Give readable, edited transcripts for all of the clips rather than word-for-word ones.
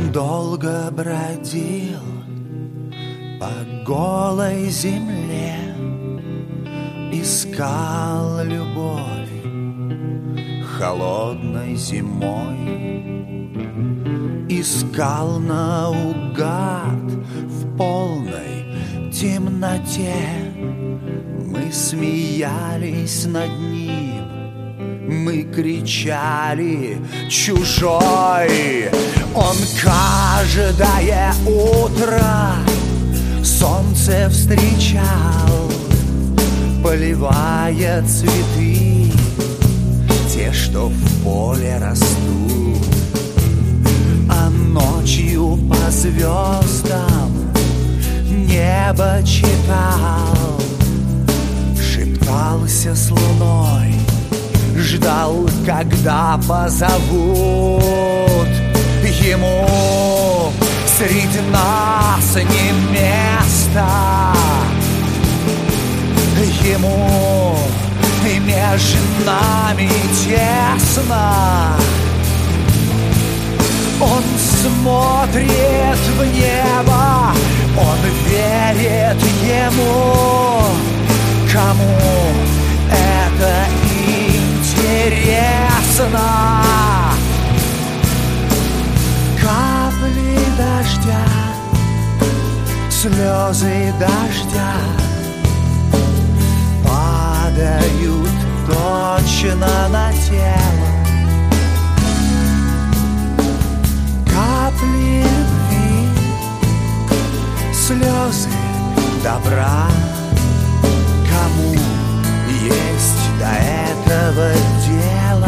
Он долго бродил по голой земле, искал любовь холодной зимой, искал наугад в полной темноте. Мы смеялись над ним, мы кричали «Чужой!». Он каждое утро солнце встречал, поливая цветы, те, что в поле растут. А ночью по звездам небо читал, шептался с луной, ждал, когда позовут. Ему среди нас не место, ему и между нами тесно. Он смотрит в небо, он верит ему, кому это интересно. Капли дождя, слезы дождя падают точно на тело. Капли любви, слезы добра, кому есть до этого дело.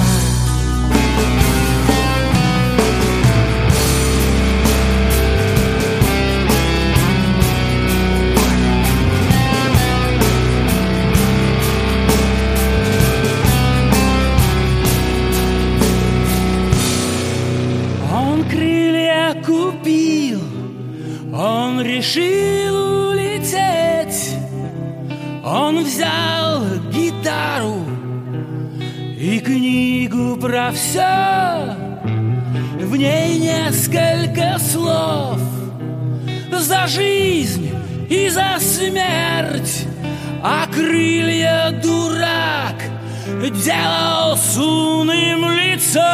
Он крылья купил, он решил лететь. Он взял гитару и книгу про все. В ней несколько слов за жизнь и за смерть. А крылья дурак делал с умным лицом.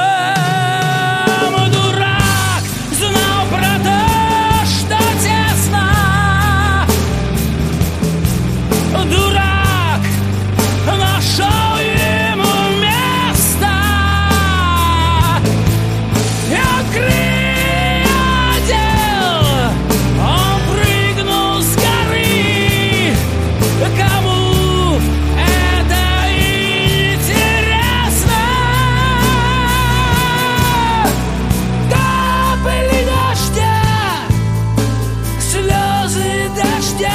Дурак знал про то, что тесно. Дурак нашел ему место. И крылья одел, он прыгнул с горы. Кому это интересно? Капли дождя, слезы дождя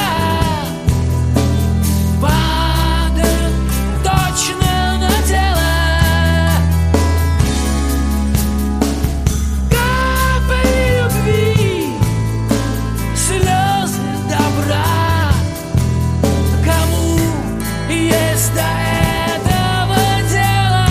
падают точно на тело. Капли любви, слезы добра, кому есть до этого дело?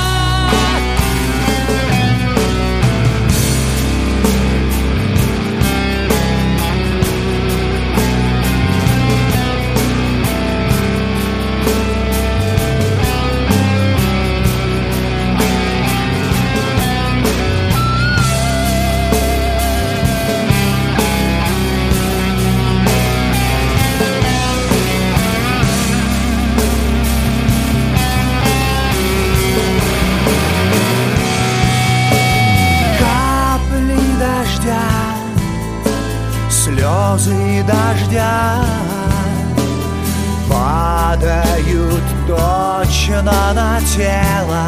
Капли дождя, слезы дождя падают точно на тело.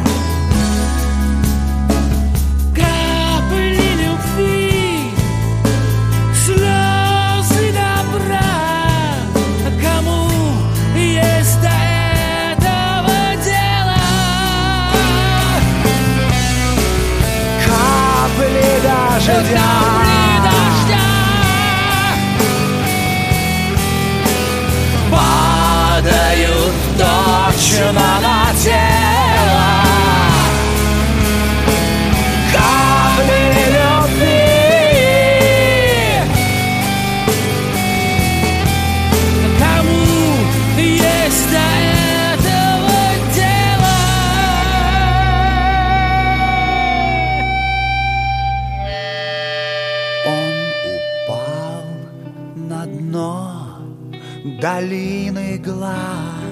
Капли любви, слезы добра, кому есть до этого дело? Капли дождя, Капли дождя падают точно на тело. Капли любви, долины глаз.